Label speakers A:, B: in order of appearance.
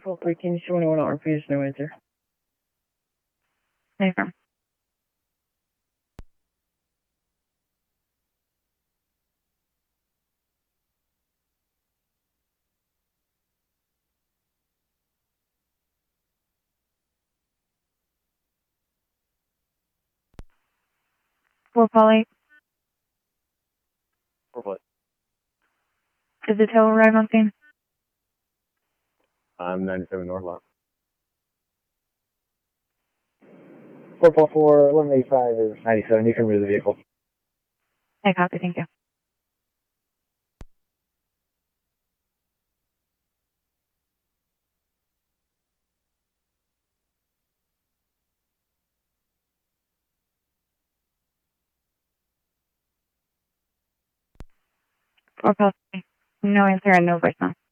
A: 443, can you show anyone on RPS no answer?
B: Affirm. Four Polly.
C: 4 Polly.
B: Is the tow arrive on scene?
C: I'm 97 North Lot.
D: 444, 1185 is 97. You can move the vehicle.
B: I copy, thank you. Four Polly. No answer and no voicemail.